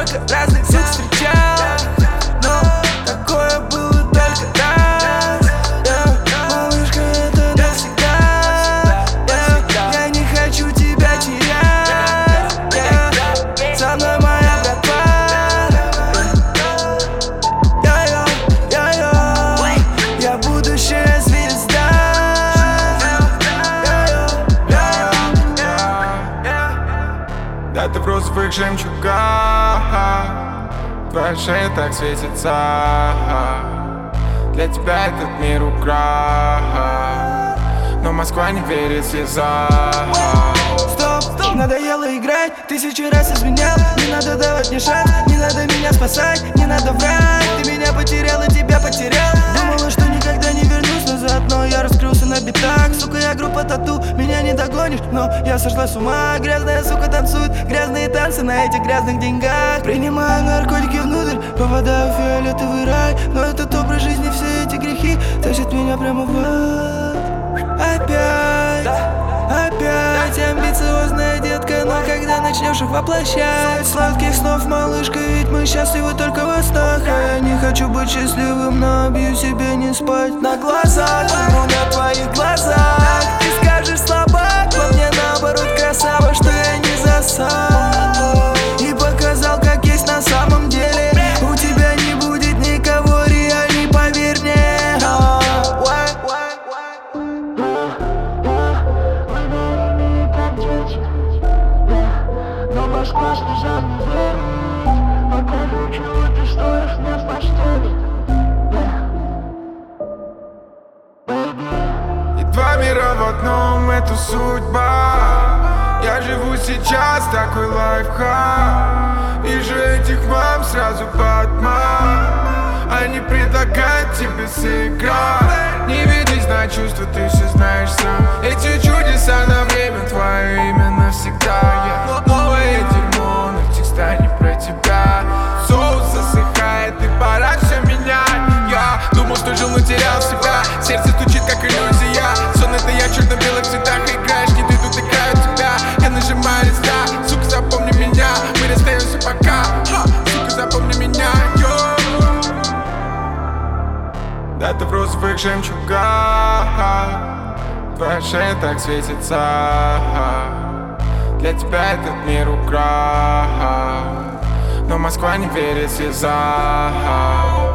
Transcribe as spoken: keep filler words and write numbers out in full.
столько разных сук встречал, но такое было только раз. yeah. Малышка, это навсегда. yeah. Я не хочу тебя терять. yeah. Со мной моя братва. Я будущая звезда. Да ты в розовых жемчугах, твоя шея так светится. Для тебя этот мир украл, но Москва не верит слезам. Стоп, стоп, надоело играть, тысячу раз изменял. Не надо давать мне шанс, не надо меня спасать, не надо врать. Ты меня потерял и тебя потерял. Думала, что никогда не вернусь назад, но я раскрылся на битах. Сука, я группа тату, меня не догонишь, но я сошла с ума. Грязная сука танцует, грязные танцы на этих грязных деньгах. Принимаю наркотики внутрь, попадаю в фиолетовый рай. Но этот образ жизни, все эти грехи тащат меня прямо в ад. Опять, опять амбициозная детка, но когда начнешь их воплощать? Сладких снов, малышка, ведь мы счастливы только во снах. А я не хочу быть счастливым, но обью себе не спать на глазах. Ну, на твоих глазах ты скажешь слабак, но мне наоборот красава, что я не засал и показал, как есть на самом деле. У тебя не будет никого реальней, поверь мне. Но Москва слезам не верит, а короче, вот ты стоишь мне в постели. И два мира в одном, это судьба. Я живу сейчас, такой лайфхак. Вижу этих мам сразу под мам. Они предлагают тебе сыграть. Не ведись на чувства, ты все знаешь сам. Эти чудеса на время, твое имя навсегда. Я новое дерьмо, но текста не про тебя. Соус засыхает, и пора все менять. Я думал, что жил, но терял себя. Сердце стучит, как иллюзия. Сон это я в черно-белых цветах. Играешь, не ты, тут играю тебя. Я нажимаю листа, сука, запомни меня. Мы расстаемся пока, Ха, сука, запомни меня. Йо. Да ты в розовых жемчугах, твоя шея так светится. Для тебя этот мир украл, но Москва не верит слезам.